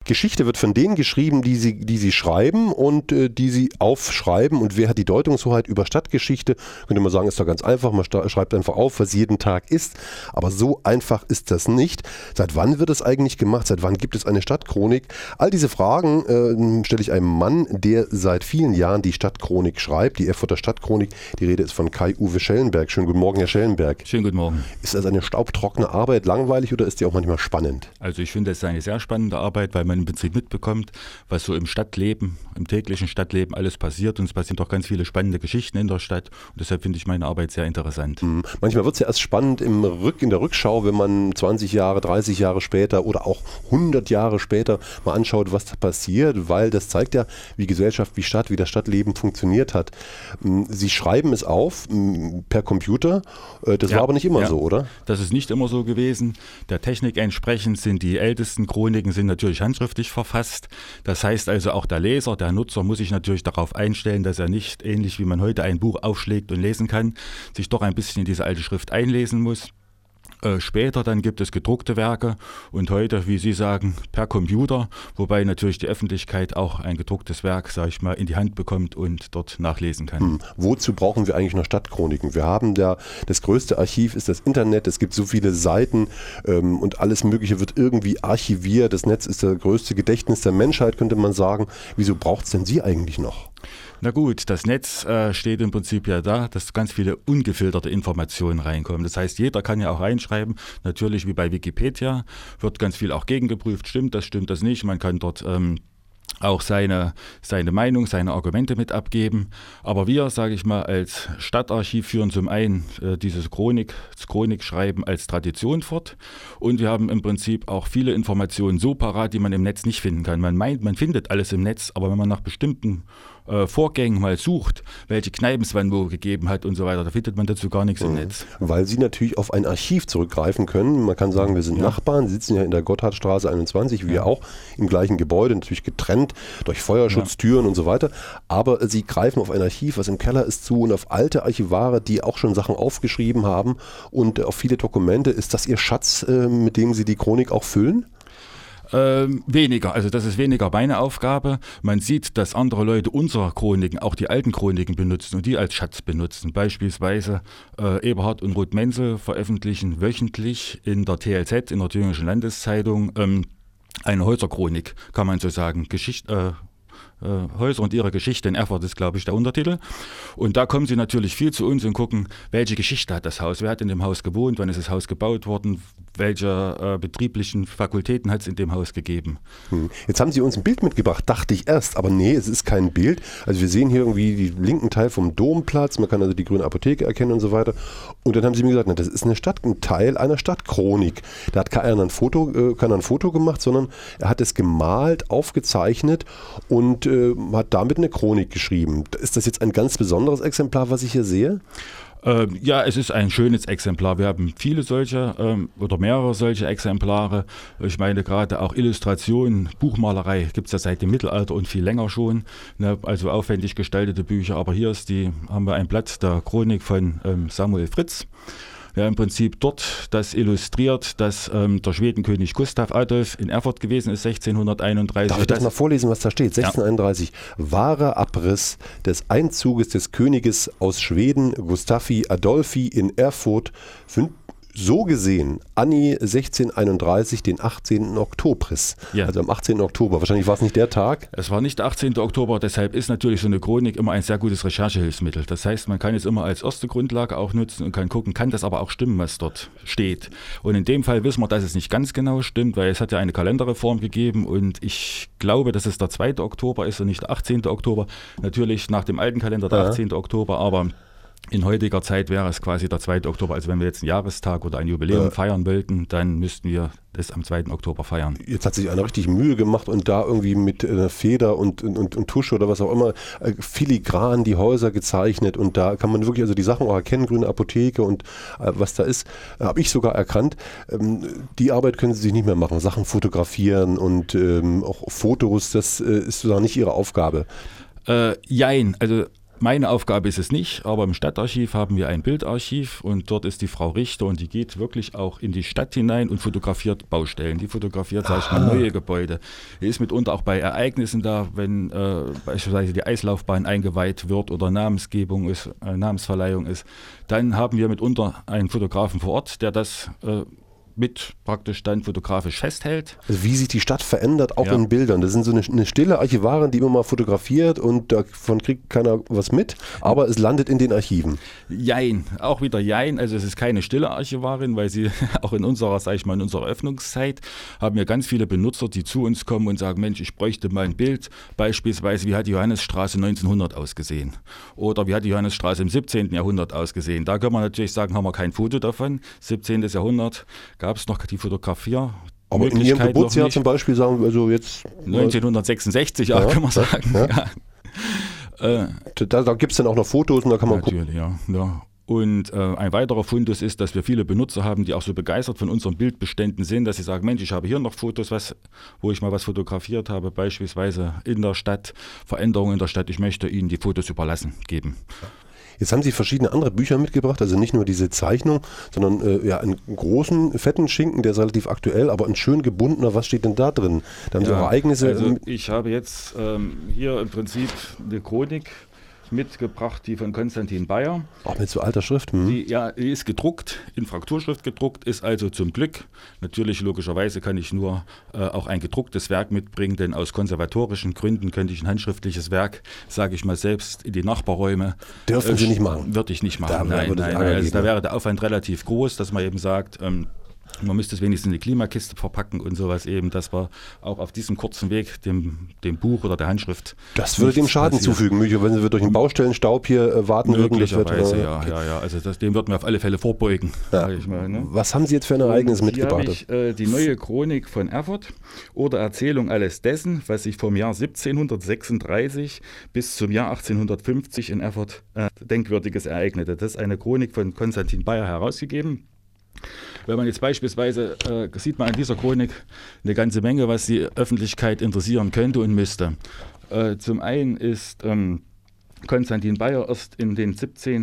Geschichte wird von denen geschrieben, die sie schreiben und die sie aufschreiben. Und wer hat die Deutungshoheit über Stadtgeschichte? Könnte man sagen, ist doch ganz einfach. Man schreibt einfach auf, was jeden Tag ist. Aber so einfach ist das nicht. Seit wann wird es eigentlich gemacht? Seit wann gibt es eine Stadtchronik? All diese Fragen stelle ich einem Mann, der seit vielen Jahren die Stadtchronik schreibt, die Erfurter Stadtchronik. Die Rede ist von Kai-Uwe Schellenberg. Schönen guten Morgen, Herr Schellenberg. Schönen guten Morgen. Ist das eine staubtrockene Arbeit, langweilig oder ist die auch manchmal spannend? Also ich finde, es ist eine sehr spannende Arbeit, weil man im Prinzip mitbekommt, was so im Stadtleben, im täglichen Stadtleben alles passiert. Und es passieren doch ganz viele spannende Geschichten in der Stadt. Und deshalb finde ich meine Arbeit sehr interessant. Manchmal wird es ja erst spannend in der Rückschau, wenn man 20 Jahre, 30 Jahre später oder auch 100 Jahre später mal anschaut, was da passiert, weil das zeigt ja, wie Gesellschaft, wie Stadt, wie das Stadtleben funktioniert hat. Sie schreiben es auf per Computer. Das war aber nicht immer so, oder? Das ist nicht immer so gewesen. Der Technik entsprechend sind die ältesten Chroniken sind natürlich handschriftlich verfasst. Das heißt also auch der Leser, der Nutzer muss sich natürlich darauf einstellen, dass er nicht, ähnlich wie man heute ein Buch aufschlägt und lesen kann, sich doch ein bisschen in diese alte Schrift einlesen muss. Später dann gibt es gedruckte Werke und heute, wie Sie sagen, per Computer, wobei natürlich die Öffentlichkeit auch ein gedrucktes Werk, sage ich mal, in die Hand bekommt und dort nachlesen kann. Wozu brauchen wir eigentlich noch Stadtchroniken? Wir haben das größte Archiv ist das Internet, es gibt so viele Seiten und alles Mögliche wird irgendwie archiviert. Das Netz ist das größte Gedächtnis der Menschheit, könnte man sagen. Wieso braucht es denn Sie eigentlich noch? Na gut, das Netz steht im Prinzip ja da, dass ganz viele ungefilterte Informationen reinkommen. Das heißt, jeder kann ja auch reinschreiben, natürlich wie bei Wikipedia, wird ganz viel auch gegengeprüft, stimmt das nicht. Man kann dort auch seine Meinung, seine Argumente mit abgeben. Aber wir, sage ich mal, als Stadtarchiv führen zum einen dieses Chronikschreiben als Tradition fort und wir haben im Prinzip auch viele Informationen so parat, die man im Netz nicht finden kann. Man meint, man findet alles im Netz, aber wenn man nach bestimmten Vorgängen mal sucht, welche Kneipen es wann wo gegeben hat und so weiter, da findet man dazu gar nichts im Netz. Weil Sie natürlich auf ein Archiv zurückgreifen können. Man kann sagen, wir sind Nachbarn, Sie sitzen ja in der Gotthardstraße 21, wir auch, im gleichen Gebäude, natürlich getrennt durch Feuerschutztüren und so weiter. Aber Sie greifen auf ein Archiv, was im Keller ist, zu und auf alte Archivare, die auch schon Sachen aufgeschrieben haben und auf viele Dokumente. Ist das Ihr Schatz, mit dem Sie die Chronik auch füllen? Weniger, also das ist weniger meine Aufgabe. Man sieht, dass andere Leute unsere Chroniken, auch die alten Chroniken benutzen und die als Schatz benutzen. Beispielsweise Eberhard und Ruth Menzel veröffentlichen wöchentlich in der TLZ, in der Thüringischen Landeszeitung, eine Häuserchronik, kann man so sagen. Häuser und ihre Geschichte in Erfurt ist, glaube ich, der Untertitel. Und da kommen sie natürlich viel zu uns und gucken, welche Geschichte hat das Haus, wer hat in dem Haus gewohnt, wann ist das Haus gebaut worden, welche betrieblichen Fakultäten hat es in dem Haus gegeben. Jetzt haben Sie uns ein Bild mitgebracht, dachte ich erst, aber nee, es ist kein Bild. Also wir sehen hier irgendwie den linken Teil vom Domplatz, man kann also die Grüne Apotheke erkennen und so weiter. Und dann haben Sie mir gesagt, na, das ist ein Teil einer Stadtchronik. Da hat keiner ein Foto gemacht, sondern er hat es gemalt, aufgezeichnet und hat damit eine Chronik geschrieben. Ist das jetzt ein ganz besonderes Exemplar, was ich hier sehe? Ja, es ist ein schönes Exemplar. Wir haben viele solche oder mehrere solche Exemplare. Ich meine gerade auch Illustrationen, Buchmalerei gibt es ja seit dem Mittelalter und viel länger schon. Ne? Also aufwendig gestaltete Bücher. Aber hier haben wir ein Blatt der Chronik von Samuel Fritz. Ja, im Prinzip dort das illustriert, dass der Schwedenkönig Gustav Adolf in Erfurt gewesen ist, 1631. Darf ich das mal vorlesen, was da steht? 1631. Ja. Wahrer Abriss des Einzuges des Königes aus Schweden, Gustavi Adolphi in Erfurt, so gesehen, Anni 1631, den 18. Oktobris. Ja. Also am 18. Oktober. Wahrscheinlich war es nicht der Tag. Es war nicht der 18. Oktober, deshalb ist natürlich so eine Chronik immer ein sehr gutes Recherchehilfsmittel. Das heißt, man kann es immer als erste Grundlage auch nutzen und kann gucken, kann das aber auch stimmen, was dort steht. Und in dem Fall wissen wir, dass es nicht ganz genau stimmt, weil es hat ja eine Kalenderreform gegeben und ich glaube, dass es der 2. Oktober ist und nicht der 18. Oktober. Natürlich nach dem alten Kalender der 18. Oktober, aber in heutiger Zeit wäre es quasi der 2. Oktober. Also wenn wir jetzt einen Jahrestag oder ein Jubiläum feiern wollten, dann müssten wir das am 2. Oktober feiern. Jetzt hat sich einer richtig Mühe gemacht und da irgendwie mit Feder und Tusche oder was auch immer filigran die Häuser gezeichnet und da kann man wirklich also die Sachen auch erkennen, Grüne Apotheke und was da ist, habe ich sogar erkannt. Die Arbeit können Sie sich nicht mehr machen, Sachen fotografieren und auch Fotos, das ist sogar nicht Ihre Aufgabe. Jein, also Meine Aufgabe ist es nicht, aber im Stadtarchiv haben wir ein Bildarchiv und dort ist die Frau Richter und die geht wirklich auch in die Stadt hinein und fotografiert Baustellen. Die fotografiert, sag ich mal, neue Gebäude. Die ist mitunter auch bei Ereignissen da, wenn beispielsweise die Eislaufbahn eingeweiht wird oder Namensgebung ist, Namensverleihung ist. Dann haben wir mitunter einen Fotografen vor Ort, der das mit praktisch dann fotografisch festhält. Also wie sich die Stadt verändert, auch in Bildern. Das sind so eine stille Archivarin, die immer mal fotografiert und davon kriegt keiner was mit, aber es landet in den Archiven. Jein, auch wieder jein. Also es ist keine stille Archivarin, weil sie auch in unserer, sag ich mal, in unserer Öffnungszeit haben wir ganz viele Benutzer, die zu uns kommen und sagen, Mensch, ich bräuchte mal ein Bild. Beispielsweise, wie hat die Johannesstraße 1900 ausgesehen? Oder wie hat die Johannesstraße im 17. Jahrhundert ausgesehen? Da können wir natürlich sagen, haben wir kein Foto davon. 17. Jahrhundert gab es noch die Fotografie. Aber in Ihrem Geburtsjahr zum Beispiel sagen wir also jetzt... 1966, ja, kann man sagen. Ja. Da gibt es dann auch noch Fotos und da kann man gucken. Natürlich, ja. Und ein weiterer Fundus ist, dass wir viele Benutzer haben, die auch so begeistert von unseren Bildbeständen sind, dass sie sagen, Mensch, ich habe hier noch Fotos, wo ich mal was fotografiert habe, beispielsweise in der Stadt, Veränderungen in der Stadt, ich möchte Ihnen die Fotos überlassen geben. Jetzt haben Sie verschiedene andere Bücher mitgebracht, also nicht nur diese Zeichnung, sondern einen großen, fetten Schinken, der ist relativ aktuell, aber ein schön gebundener. Was steht denn da drin? Da haben Sie Ereignisse. Also ich habe jetzt hier im Prinzip eine Chronik mitgebracht, die von Konstantin Bayer. Auch mit so alter Schrift? Die ist gedruckt, in Frakturschrift gedruckt, ist also zum Glück. Natürlich, logischerweise kann ich nur auch ein gedrucktes Werk mitbringen, denn aus konservatorischen Gründen könnte ich ein handschriftliches Werk, sage ich mal, selbst in die Nachbarräume. Dürfen Sie nicht machen? Würde ich nicht machen, nein. Also da wäre der Aufwand relativ groß, dass man eben sagt, man müsste es wenigstens in die Klimakiste verpacken und sowas eben, dass wir auch auf diesem kurzen Weg dem Buch oder der Handschrift... Das würde dem Schaden zufügen, wenn Sie durch den Baustellenstaub hier warten würden. Möglicherweise, ja. Also dem würden wir auf alle Fälle vorbeugen. Ja. Sag ich mal, ne? Was haben Sie jetzt für ein Ereignis mitgebracht? Hier habe ich die neue Chronik von Erfurt oder Erzählung alles dessen, was sich vom Jahr 1736 bis zum Jahr 1850 in Erfurt Denkwürdiges ereignete. Das ist eine Chronik von Konstantin Bayer herausgegeben. Wenn man jetzt beispielsweise, sieht man an dieser Chronik eine ganze Menge, was die Öffentlichkeit interessieren könnte und müsste. Zum einen ist Konstantin Bayer erst in den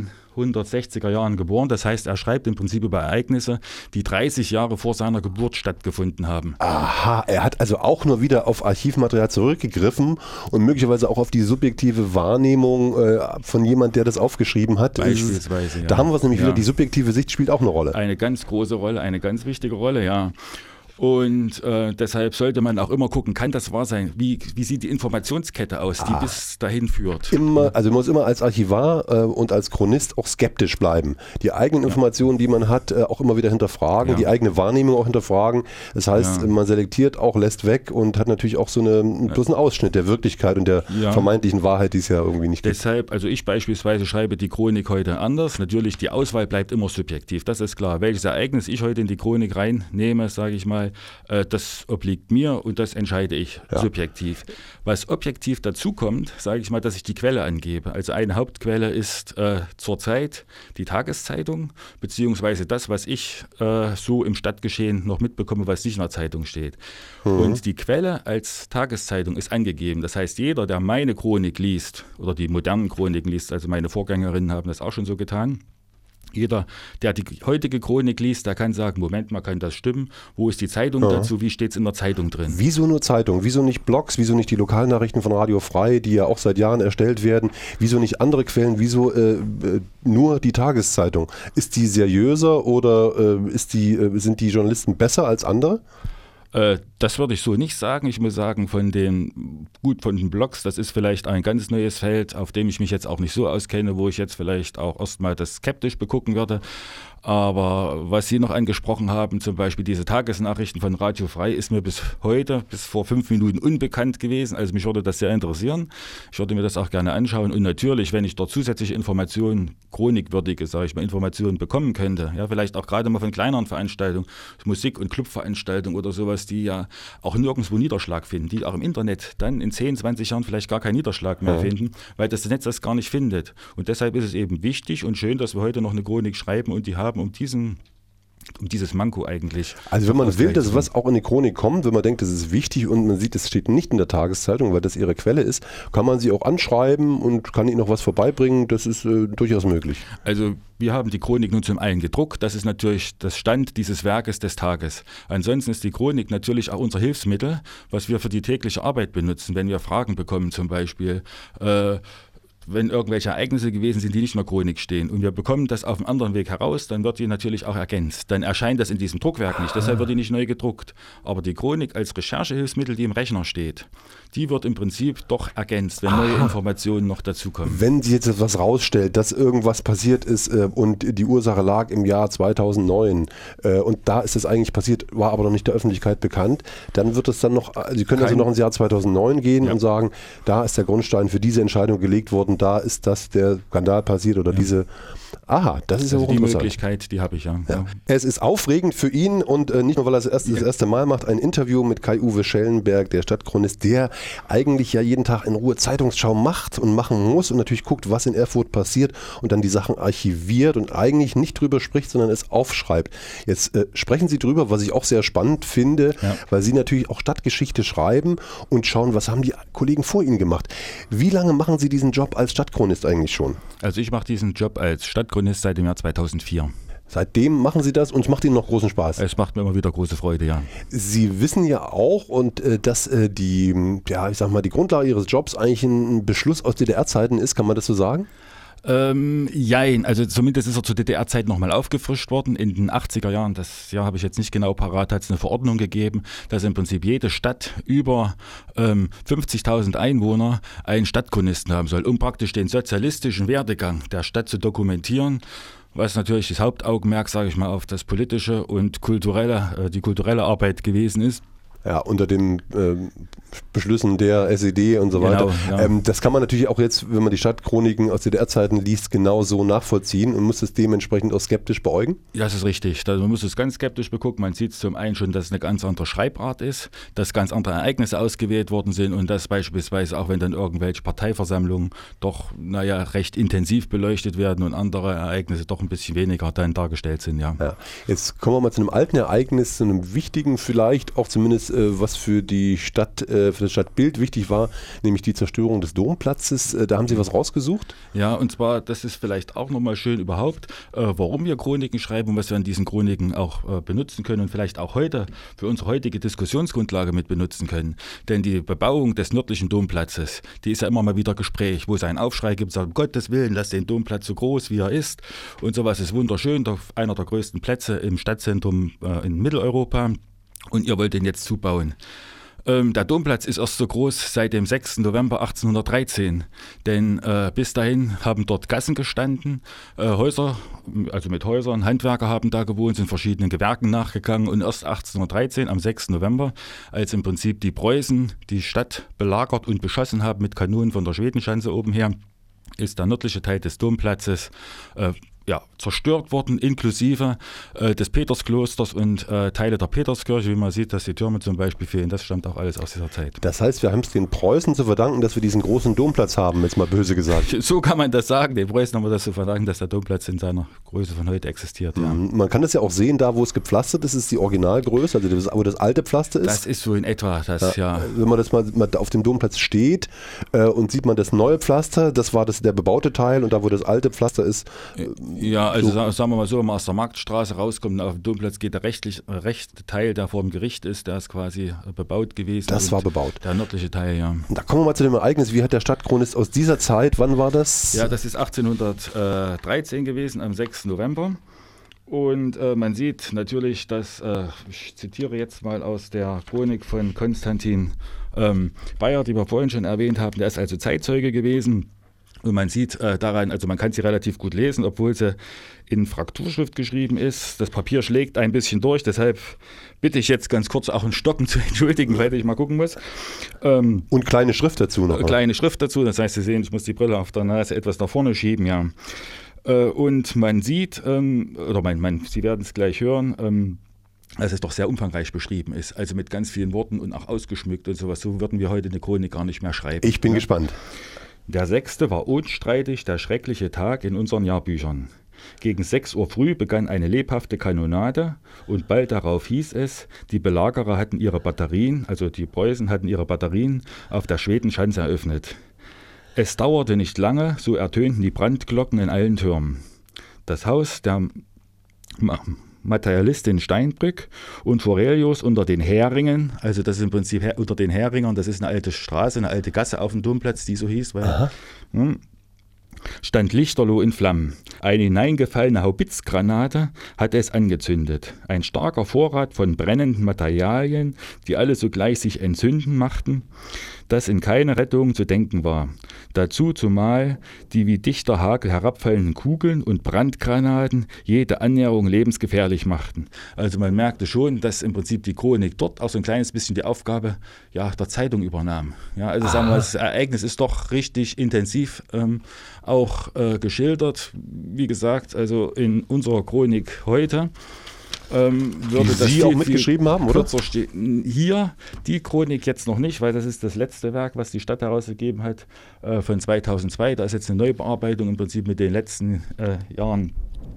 1760er Jahren geboren. Das heißt, er schreibt im Prinzip über Ereignisse, die 30 Jahre vor seiner Geburt stattgefunden haben. Aha, er hat also auch nur wieder auf Archivmaterial zurückgegriffen und möglicherweise auch auf die subjektive Wahrnehmung von jemand, der das aufgeschrieben hat. Beispielsweise, Da haben wir es nämlich wieder, die subjektive Sicht spielt auch eine Rolle. Eine ganz große Rolle, eine ganz wichtige Rolle, ja. Und deshalb sollte man auch immer gucken, kann das wahr sein? Wie sieht die Informationskette aus, die bis dahin führt? Also man muss immer als Archivar und als Chronist auch skeptisch bleiben. Die eigenen Informationen, die man hat, auch immer wieder hinterfragen, die eigene Wahrnehmung auch hinterfragen. Das heißt, man selektiert auch, lässt weg und hat natürlich auch bloß einen Ausschnitt der Wirklichkeit und der vermeintlichen Wahrheit, die es ja irgendwie nicht gibt. Deshalb, also ich beispielsweise schreibe die Chronik heute anders. Natürlich, die Auswahl bleibt immer subjektiv, das ist klar. Welches Ereignis ich heute in die Chronik reinnehme, sage ich mal, das obliegt mir und das entscheide ich subjektiv. Was objektiv dazu kommt, sage ich mal, dass ich die Quelle angebe. Also eine Hauptquelle ist zurzeit die Tageszeitung, beziehungsweise das, was ich so im Stadtgeschehen noch mitbekomme, was nicht in der Zeitung steht. Und die Quelle als Tageszeitung ist angegeben. Das heißt, jeder, der meine Chronik liest oder die modernen Chroniken liest, also meine Vorgängerinnen haben das auch schon so getan, jeder, der die heutige Chronik liest, der kann sagen, Moment mal, kann das stimmen? Wo ist die Zeitung dazu? Wie steht es in der Zeitung drin? Wieso nur Zeitung? Wieso nicht Blogs? Wieso nicht die Lokalnachrichten von Radio Frei, die ja auch seit Jahren erstellt werden? Wieso nicht andere Quellen? Wieso nur die Tageszeitung? Ist die seriöser oder sind die Journalisten besser als andere? Das würde ich so nicht sagen. Ich muss sagen, von den Blogs, das ist vielleicht ein ganz neues Feld, auf dem ich mich jetzt auch nicht so auskenne, wo ich jetzt vielleicht auch erstmal das skeptisch begucken würde. Aber was Sie noch angesprochen haben, zum Beispiel diese Tagesnachrichten von Radio Frei, ist mir bis vor 5 Minuten unbekannt gewesen. Also mich würde das sehr interessieren. Ich würde mir das auch gerne anschauen. Und natürlich, wenn ich dort zusätzliche Informationen, chronikwürdige, sage ich mal, Informationen bekommen könnte, ja, vielleicht auch gerade mal von kleineren Veranstaltungen, Musik- und Clubveranstaltungen oder sowas, die ja auch nirgendwo Niederschlag finden, die auch im Internet dann in 10, 20 Jahren vielleicht gar keinen Niederschlag mehr finden, weil das Netz das gar nicht findet. Und deshalb ist es eben wichtig und schön, dass wir heute noch eine Chronik schreiben und die haben, um diesen dieses Manko eigentlich. Also wenn man will, dass was auch in die Chronik kommt, wenn man denkt, das ist wichtig und man sieht, es steht nicht in der Tageszeitung, weil das ihre Quelle ist, kann man sie auch anschreiben und kann ihnen noch was vorbeibringen. Das ist durchaus möglich. Also wir haben die Chronik nun zum einen gedruckt. Das ist natürlich das Stand dieses Werkes des Tages. Ansonsten ist die Chronik natürlich auch unser Hilfsmittel, was wir für die tägliche Arbeit benutzen, wenn wir Fragen bekommen zum Beispiel. Wenn irgendwelche Ereignisse gewesen sind, die nicht in der Chronik stehen und wir bekommen das auf einem anderen Weg heraus, dann wird die natürlich auch ergänzt. Dann erscheint das in diesem Druckwerk nicht, deshalb wird die nicht neu gedruckt. Aber die Chronik als Recherchehilfsmittel, die im Rechner steht, die wird im Prinzip doch ergänzt, wenn neue Informationen noch dazukommen. Wenn sie jetzt etwas rausstellt, dass irgendwas passiert ist und die Ursache lag im Jahr 2009 und da ist es eigentlich passiert, war aber noch nicht der Öffentlichkeit bekannt, dann wird es dann noch, Sie können also noch ins Jahr 2009 gehen und sagen, da ist der Grundstein für diese Entscheidung gelegt worden, da ist das der Skandal passiert oder diese. Aha, das ist ja auch die interessant. Möglichkeit, die habe ich ja. Es ist aufregend für ihn und nicht nur, weil er das erste Mal macht, ein Interview mit Kai-Uwe Schellenberg, der Stadtchronist, der eigentlich ja jeden Tag in Ruhe Zeitungsschau macht und machen muss und natürlich guckt, was in Erfurt passiert und dann die Sachen archiviert und eigentlich nicht drüber spricht, sondern es aufschreibt. Jetzt sprechen Sie drüber, was ich auch sehr spannend finde, weil Sie natürlich auch Stadtgeschichte schreiben und schauen, was haben die Kollegen vor Ihnen gemacht. Wie lange machen Sie diesen Job als Stadtchronist eigentlich schon? Also ich mache diesen Job als Stadtchronist seit dem Jahr 2004. Seitdem machen Sie das und es macht Ihnen noch großen Spaß? Es macht mir immer wieder große Freude, ja. Sie wissen ja auch, dass die Grundlage Ihres Jobs eigentlich ein Beschluss aus DDR-Zeiten ist, kann man das so sagen? Jein, also zumindest ist er zur DDR-Zeit nochmal aufgefrischt worden. In den 80er Jahren, das Jahr habe ich jetzt nicht genau parat, hat es eine Verordnung gegeben, dass im Prinzip jede Stadt über 50.000 Einwohner einen Stadtchronisten haben soll, um praktisch den sozialistischen Werdegang der Stadt zu dokumentieren. Was natürlich das Hauptaugenmerk, sage ich mal, auf das politische und die kulturelle Arbeit gewesen ist. Ja, unter den Beschlüssen der SED und so weiter. Genau, ja. Das kann man natürlich auch jetzt, wenn man die Stadtchroniken aus DDR-Zeiten liest, genau so nachvollziehen und muss es dementsprechend auch skeptisch beäugen? Ja, das ist richtig. Also man muss es ganz skeptisch begucken. Man sieht zum einen schon, dass es eine ganz andere Schreibart ist, dass ganz andere Ereignisse ausgewählt worden sind und dass beispielsweise auch wenn dann irgendwelche Parteiversammlungen doch, recht intensiv beleuchtet werden und andere Ereignisse doch ein bisschen weniger dann dargestellt sind, ja. Jetzt kommen wir mal zu einem alten Ereignis, zu einem wichtigen vielleicht, auch zumindest was für die Stadt, für das Stadtbild wichtig war, nämlich die Zerstörung des Domplatzes. Da haben Sie was rausgesucht? Ja, und zwar, das ist vielleicht auch nochmal schön überhaupt, warum wir Chroniken schreiben und was wir an diesen Chroniken auch benutzen können und vielleicht auch heute für unsere heutige Diskussionsgrundlage mit benutzen können. Denn die Bebauung des nördlichen Domplatzes, die ist ja immer mal wieder Gespräch, wo es einen Aufschrei gibt, sagt, um Gottes Willen, lass den Domplatz so groß, wie er ist. Und sowas ist wunderschön, einer der größten Plätze im Stadtzentrum in Mitteleuropa. Und ihr wollt den jetzt zubauen. Der Domplatz ist erst so groß seit dem 6. November 1813, denn bis dahin haben dort Gassen gestanden, Häuser, also mit Häusern, Handwerker haben da gewohnt, sind verschiedenen Gewerken nachgegangen und erst 1813, am 6. November, als im Prinzip die Preußen die Stadt belagert und beschossen haben mit Kanonen von der Schwedenschanze oben her, ist der nördliche Teil des Domplatzes zerstört worden, inklusive des Petersklosters und Teile der Peterskirche, wie man sieht, dass die Türme zum Beispiel fehlen. Das stammt auch alles aus dieser Zeit. Das heißt, wir haben es den Preußen zu verdanken, dass wir diesen großen Domplatz haben, jetzt mal böse gesagt. So kann man das sagen. Den Preußen haben wir das zu verdanken, dass der Domplatz in seiner Größe von heute existiert. Ja. Man kann das ja auch sehen, da wo es gepflastert ist, ist die Originalgröße, also wo das alte Pflaster ist. Das ist so in etwa das, ja. Wenn man das mal auf dem Domplatz steht und sieht man das neue Pflaster, das war der bebaute Teil und da wo das alte Pflaster ist. Ja, also sagen wir mal so, wenn man aus der Marktstraße rauskommt, auf dem Domplatz geht der rechte Teil, der vor dem Gericht ist, der ist quasi bebaut gewesen. Das war bebaut. Der nördliche Teil, ja. Da kommen wir mal zu dem Ereignis, wie hat der Stadtchronist aus dieser Zeit, wann war das? Ja, das ist 1813 gewesen, am 6. November. Und man sieht natürlich, dass, ich zitiere jetzt mal aus der Chronik von Konstantin Bayer, die wir vorhin schon erwähnt haben, der ist also Zeitzeuge gewesen. Und man sieht daran, also man kann sie relativ gut lesen, obwohl sie in Frakturschrift geschrieben ist. Das Papier schlägt ein bisschen durch, deshalb bitte ich jetzt ganz kurz auch ein Stocken zu entschuldigen, weil ich mal gucken muss. Und kleine Schrift dazu noch. Kleine Schrift dazu, das heißt, Sie sehen, ich muss die Brille auf der Nase etwas nach vorne schieben, ja. Und man sieht, Sie werden es gleich hören, dass es doch sehr umfangreich beschrieben ist, also mit ganz vielen Worten und auch ausgeschmückt und sowas. So würden wir heute eine Chronik gar nicht mehr schreiben. Ich bin gespannt. Der 6. war unstreitig der schreckliche Tag in unseren Jahrbüchern. Gegen 6 Uhr früh begann eine lebhafte Kanonade und bald darauf hieß es, die Belagerer hatten ihre Batterien, also die Preußen hatten ihre Batterien auf der Schwedenschanze eröffnet. Es dauerte nicht lange, so ertönten die Brandglocken in allen Türmen. Das Haus der Materialistin Steinbrück und Forelius unter den Heringen, also das ist im Prinzip unter den Heringern, das ist eine alte Straße, eine alte Gasse auf dem Domplatz, die so hieß, stand lichterloh in Flammen. Eine hineingefallene Haubitzgranate hatte es angezündet. Ein starker Vorrat von brennenden Materialien, die alle sogleich sich entzünden machten, dass in keine Rettung zu denken war. Dazu zumal die wie dichter Hagel herabfallenden Kugeln und Brandgranaten jede Annäherung lebensgefährlich machten. Also man merkte schon, dass im Prinzip die Chronik dort auch so ein kleines bisschen die Aufgabe der Zeitung übernahm. Ja, also sagen wir, das Ereignis ist doch richtig intensiv auch geschildert. Wie gesagt, also in unserer Chronik heute würde das Sie auch mitgeschrieben haben, oder? Hier die Chronik jetzt noch nicht, weil das ist das letzte Werk, was die Stadt herausgegeben hat, von 2002. Da ist jetzt eine Neubearbeitung im Prinzip mit den letzten Jahren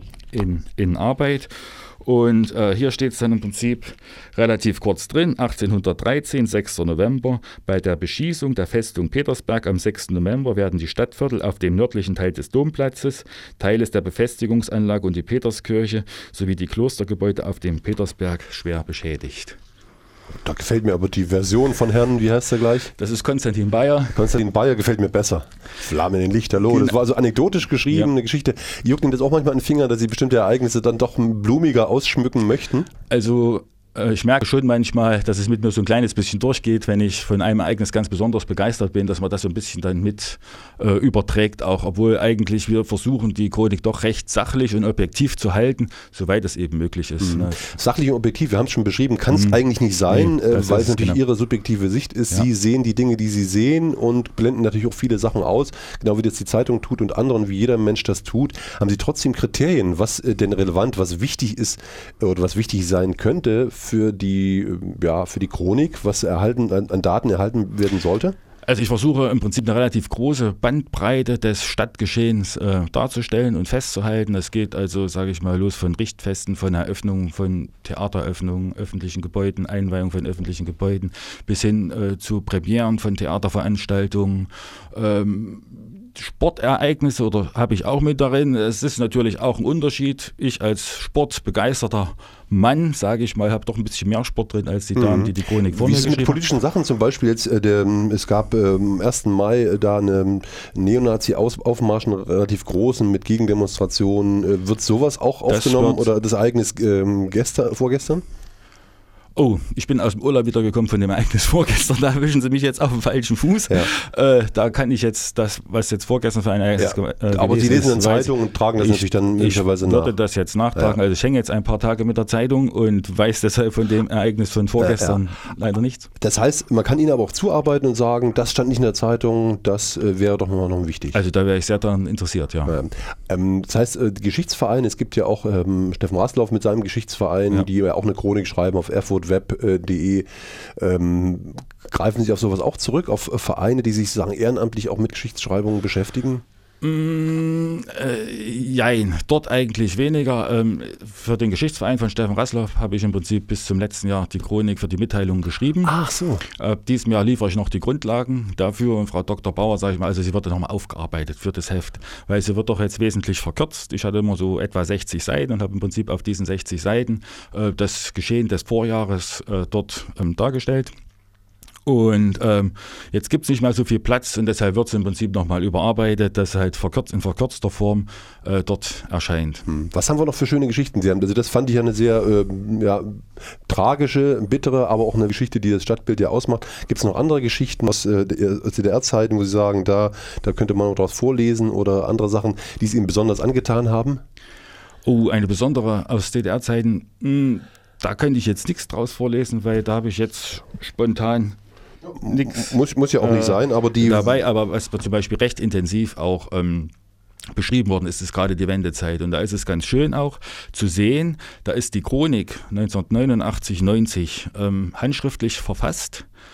in Arbeit. Und hier steht es dann im Prinzip relativ kurz drin, 1813, 6. November, bei der Beschießung der Festung Petersberg am 6. November werden die Stadtviertel auf dem nördlichen Teil des Domplatzes, Teiles der Befestigungsanlage und die Peterskirche sowie die Klostergebäude auf dem Petersberg schwer beschädigt. Da gefällt mir aber die Version von Herrn, wie heißt der gleich? Das ist Konstantin Bayer. Konstantin Bayer gefällt mir besser. Flammen in Lichterloh. Genau. Das war also anekdotisch geschrieben, eine Geschichte. Juckt Ihnen das auch manchmal an den Finger, dass Sie bestimmte Ereignisse dann doch blumiger ausschmücken möchten? Also ich merke schon manchmal, dass es mit mir so ein kleines bisschen durchgeht, wenn ich von einem Ereignis ganz besonders begeistert bin, dass man das so ein bisschen dann mit überträgt, auch obwohl eigentlich wir versuchen, die Chronik doch recht sachlich und objektiv zu halten, soweit es eben möglich ist. Ne? Sachlich und objektiv, wir haben es schon beschrieben, kann es eigentlich nicht sein, weil es natürlich Ihre subjektive Sicht ist. Ja. Sie sehen die Dinge, die Sie sehen und blenden natürlich auch viele Sachen aus, genau wie das die Zeitung tut und anderen, wie jeder Mensch das tut. Haben Sie trotzdem Kriterien, was denn relevant, was wichtig ist oder was wichtig sein könnte für die Chronik, was an Daten erhalten werden sollte? Also ich versuche im Prinzip eine relativ große Bandbreite des Stadtgeschehens darzustellen und festzuhalten. Das geht also, sage ich mal, los von Richtfesten, von Eröffnungen von Theateröffnungen, öffentlichen Gebäuden, Einweihung von öffentlichen Gebäuden, bis hin zu Premieren von Theaterveranstaltungen, Sportereignisse oder habe ich auch mit darin. Es ist natürlich auch ein Unterschied. Ich als sportbegeisterter Mann, sage ich mal, habe doch ein bisschen mehr Sport drin als die Damen, die Chronik vor mir geschrieben haben. Wie ist es mit politischen Sachen zum Beispiel jetzt? Es gab am 1. Mai da einen Neonazi-Aufmarschen, relativ großen, mit Gegendemonstrationen. Wird sowas auch aufgenommen oder das Ereignis vorgestern? Oh, ich bin aus dem Urlaub wiedergekommen von dem Ereignis vorgestern, da erwischen Sie mich jetzt auf dem falschen Fuß. Ja. Da kann ich jetzt das, was jetzt vorgestern für ein Ereignis aber Sie lesen in Zeitung und tragen das natürlich dann möglicherweise nach. Ich würde das jetzt nachtragen, also ich hänge jetzt ein paar Tage mit der Zeitung und weiß deshalb von dem Ereignis von vorgestern leider nichts. Das heißt, man kann Ihnen aber auch zuarbeiten und sagen, das stand nicht in der Zeitung, das wäre doch noch wichtig. Also da wäre ich sehr daran interessiert, ja. Das heißt, Geschichtsvereine, es gibt ja auch Steffen Raslauf mit seinem Geschichtsverein, die ja auch eine Chronik schreiben auf erfurtweb.de. Greifen Sie auf sowas auch zurück, auf Vereine, die sich sagen, ehrenamtlich auch mit Geschichtsschreibung beschäftigen? Jein, dort eigentlich weniger. Für den Geschichtsverein von Steffen Raslauf habe ich im Prinzip bis zum letzten Jahr die Chronik für die Mitteilungen geschrieben. Ach so. Diesem Jahr liefere ich noch die Grundlagen dafür und Frau Dr. Bauer, sage ich mal, also sie wird nochmal aufgearbeitet für das Heft, weil sie wird doch jetzt wesentlich verkürzt. Ich hatte immer so etwa 60 Seiten und habe im Prinzip auf diesen 60 Seiten das Geschehen des Vorjahres dort dargestellt. Und jetzt gibt es nicht mehr so viel Platz und deshalb wird es im Prinzip nochmal überarbeitet, dass halt in verkürzter Form dort erscheint. Was haben wir noch für schöne Geschichten? Sie haben, also das fand ich ja eine sehr tragische, bittere, aber auch eine Geschichte, die das Stadtbild ja ausmacht. Gibt es noch andere Geschichten aus DDR-Zeiten, wo Sie sagen, da könnte man noch draus vorlesen oder andere Sachen, die es Ihnen besonders angetan haben? Oh, eine besondere aus DDR-Zeiten, da könnte ich jetzt nichts draus vorlesen, weil da habe ich jetzt spontan nichts. Muss ja auch nicht sein, aber die. Dabei, aber was zum Beispiel recht intensiv auch beschrieben worden ist, ist gerade die Wendezeit. Und da ist es ganz schön auch zu sehen, da ist die Chronik 1989, 90 handschriftlich verfasst.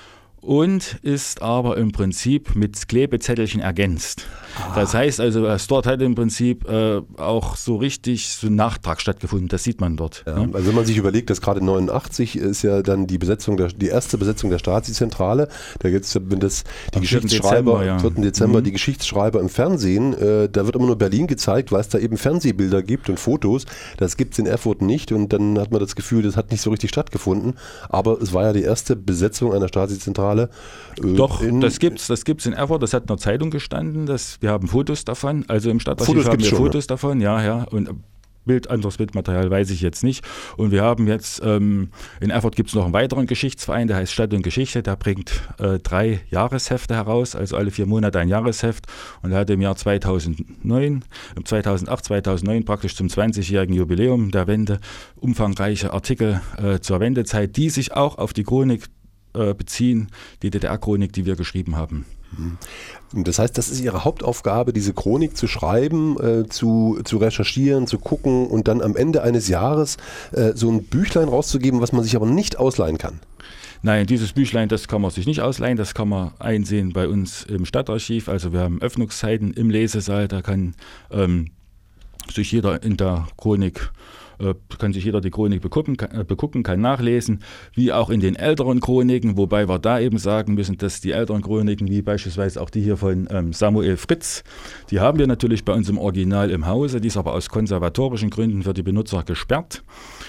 und ist aber im Prinzip mit Klebezettelchen ergänzt. Das heißt also, dort hat im Prinzip auch so richtig so ein Nachtrag stattgefunden, das sieht man dort. Ja, also wenn man sich überlegt, dass gerade 89 ist ja dann die erste Besetzung der Stasi-Zentrale, da gibt es, wenn das die Geschichtsschreiber, am 4. Dezember, die Geschichtsschreiber im Fernsehen, da wird immer nur Berlin gezeigt, weil es da eben Fernsehbilder gibt und Fotos, das gibt es in Erfurt nicht und dann hat man das Gefühl, das hat nicht so richtig stattgefunden, aber es war ja die erste Besetzung einer Stasi-Zentrale. Doch, das gibt's in Erfurt, das hat in der Zeitung gestanden, wir haben Fotos davon, also im Stadtarchiv haben wir Fotos davon, ja, und anderes Bildmaterial weiß ich jetzt nicht. Und wir haben jetzt, in Erfurt gibt es noch einen weiteren Geschichtsverein, der heißt Stadt und Geschichte, der bringt 3 Jahreshefte heraus, also alle 4 Monate ein Jahresheft. Und er hat im Jahr 2008, 2009 praktisch zum 20-jährigen Jubiläum der Wende umfangreiche Artikel zur Wendezeit, die sich auch auf die Chronik beziehen, die DDR-Chronik, die wir geschrieben haben. Das heißt, das ist Ihre Hauptaufgabe, diese Chronik zu schreiben, zu recherchieren, zu gucken und dann am Ende eines Jahres so ein Büchlein rauszugeben, was man sich aber nicht ausleihen kann. Nein, dieses Büchlein, das kann man sich nicht ausleihen, das kann man einsehen bei uns im Stadtarchiv. Also wir haben Öffnungszeiten im Lesesaal, da kann sich jeder in der Chronik die Chronik begucken, kann nachlesen, wie auch in den älteren Chroniken, wobei wir da eben sagen müssen, dass die älteren Chroniken, wie beispielsweise auch die hier von Samuel Fritz, die haben wir natürlich bei uns im Original im Hause, die ist aber aus konservatorischen Gründen für die Benutzer gesperrt.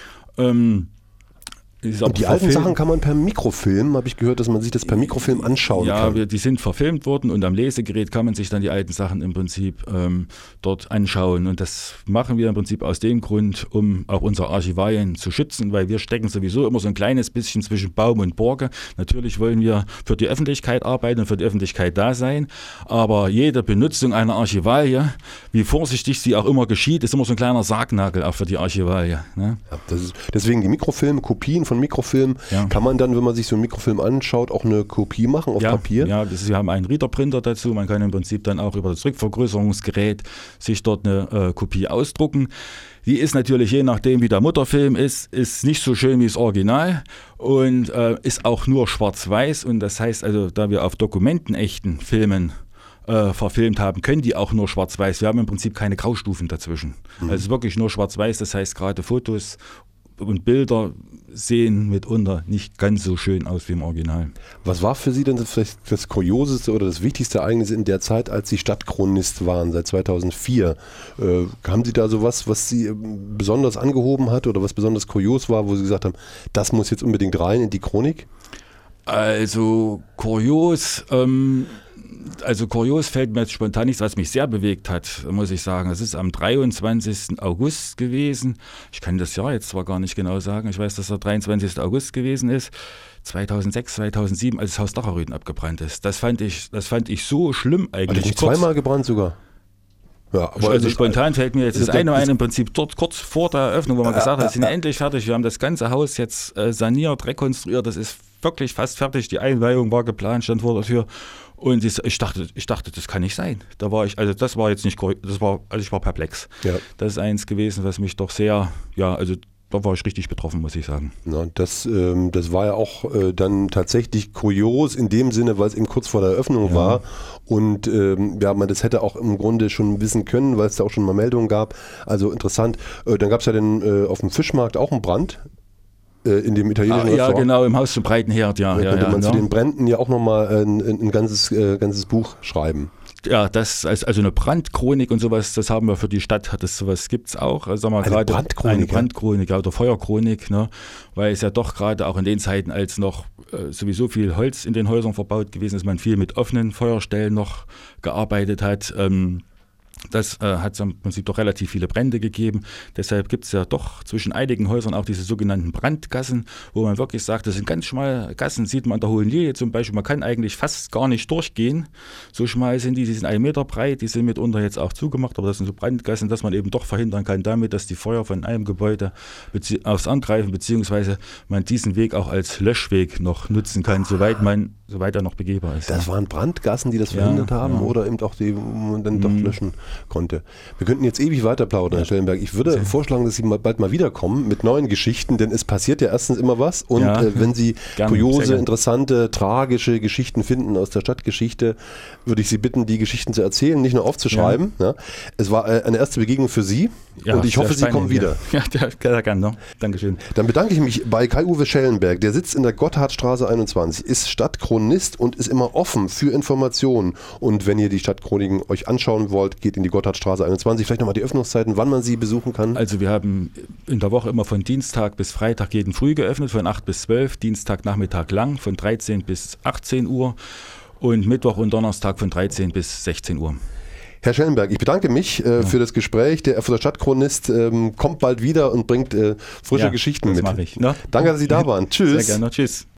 Und die alten Sachen kann man per Mikrofilm, habe ich gehört, dass man sich das per Mikrofilm anschauen kann. Ja, die sind verfilmt worden und am Lesegerät kann man sich dann die alten Sachen im Prinzip dort anschauen. Und das machen wir im Prinzip aus dem Grund, um auch unsere Archivalien zu schützen, weil wir stecken sowieso immer so ein kleines bisschen zwischen Baum und Borke. Natürlich wollen wir für die Öffentlichkeit arbeiten und für die Öffentlichkeit da sein, aber jede Benutzung einer Archivalie, wie vorsichtig sie auch immer geschieht, ist immer so ein kleiner Sargnagel auch für die Archivalie. Ne? Ja, deswegen die Mikrofilme, Kopien von Mikrofilmen, kann man dann, wenn man sich so einen Mikrofilm anschaut, auch eine Kopie machen auf Papier? Ja, wir haben einen Readerprinter dazu, man kann im Prinzip dann auch über das Rückvergrößerungsgerät sich dort eine Kopie ausdrucken. Die ist natürlich, je nachdem wie der Mutterfilm ist nicht so schön wie das Original und ist auch nur schwarz-weiß und das heißt also, da wir auf dokumentenechten Filmen verfilmt haben, können die auch nur schwarz-weiß. Wir haben im Prinzip keine Graustufen dazwischen. Also es ist wirklich nur schwarz-weiß, das heißt gerade Fotos und Bilder sehen mitunter nicht ganz so schön aus wie im Original. Was war für Sie denn das Kurioseste oder das wichtigste Ereignis in der Zeit, als Sie Stadtchronist waren, seit 2004? Haben Sie da sowas, was Sie besonders angehoben hat oder was besonders kurios war, wo Sie gesagt haben, das muss jetzt unbedingt rein in die Chronik? Also kurios fällt mir jetzt spontan nichts, was mich sehr bewegt hat, muss ich sagen. Es ist am 23. August gewesen. Ich kann das Jahr jetzt zwar gar nicht genau sagen. Ich weiß, dass der 23. August gewesen ist. 2006, 2007, als das Haus Dacherröden abgebrannt ist. Das fand ich so schlimm eigentlich. Also zweimal gebrannt sogar? Ja, aber also spontan fällt mir jetzt das eine im Prinzip dort kurz vor der Eröffnung, wo man gesagt hat, wir sind endlich fertig. Wir haben das ganze Haus jetzt saniert, rekonstruiert. Das ist wirklich fast fertig. Die Einweihung war geplant, stand vor der Tür. Und ich dachte, das kann nicht sein. Ich war perplex. Ja. Das ist eins gewesen, was mich doch sehr, da war ich richtig betroffen, muss ich sagen. Ja, das war ja auch dann tatsächlich kurios in dem Sinne, weil es eben kurz vor der Eröffnung war. Und man das hätte auch im Grunde schon wissen können, weil es da auch schon mal Meldungen gab. Also interessant. Dann gab es ja auf dem Fischmarkt auch einen Brand. In dem italienischen Restaurant. Ja, genau, im Haus zum Breitenherd, Da könnte man zu den Bränden ja auch nochmal ein ganzes Buch schreiben. Ja, das also eine Brandchronik und sowas, das haben wir für die Stadt, sowas gibt es auch. Also eine Brandchronik oder Feuerchronik, ne? Weil es ja doch gerade auch in den Zeiten, als noch sowieso viel Holz in den Häusern verbaut gewesen ist, man viel mit offenen Feuerstellen noch gearbeitet hat. Das hat es im Prinzip doch relativ viele Brände gegeben. Deshalb gibt es ja doch zwischen einigen Häusern auch diese sogenannten Brandgassen, wo man wirklich sagt, das sind ganz schmale Gassen, sieht man an der Hohen Lilie zum Beispiel. Man kann eigentlich fast gar nicht durchgehen. So schmal sind die sind 1 Meter breit, die sind mitunter jetzt auch zugemacht, aber das sind so Brandgassen, dass man eben doch verhindern kann damit, dass die Feuer von einem Gebäude aufs Angreifen, beziehungsweise man diesen Weg auch als Löschweg noch nutzen kann, soweit man soweit er noch begehbar ist. Das waren Brandgassen, die das verhindert haben oder eben auch die, wo man dann doch löschen konnte. Wir könnten jetzt ewig weiter plaudern, Herr Schellenberg. Ich würde vorschlagen, dass Sie bald mal wiederkommen mit neuen Geschichten, denn es passiert ja erstens immer was und wenn Sie kuriose, interessante, tragische Geschichten finden aus der Stadtgeschichte, würde ich Sie bitten, die Geschichten zu erzählen, nicht nur aufzuschreiben. Ja. Es war eine erste Begegnung für Sie und ich hoffe, Sie kommen wieder. Ja, sehr gerne. Dankeschön. Dann bedanke ich mich bei Kai-Uwe Schellenberg. Der sitzt in der Gotthardstraße 21, ist Stadtchronist und ist immer offen für Informationen. Und wenn ihr die Stadtchroniken euch anschauen wollt, geht in die Gotthardstraße 21. Vielleicht nochmal die Öffnungszeiten, wann man sie besuchen kann. Also wir haben in der Woche immer von Dienstag bis Freitag jeden Früh geöffnet, von 8 bis 12, Dienstagnachmittag lang von 13 bis 18 Uhr und Mittwoch und Donnerstag von 13 bis 16 Uhr. Herr Schellenberg, ich bedanke mich für das Gespräch. Der Erfurter Stadtchronist kommt bald wieder und bringt frische Geschichten mit. Das mache ich. Ne? Danke, dass Sie da waren. Tschüss. Sehr gerne. Tschüss.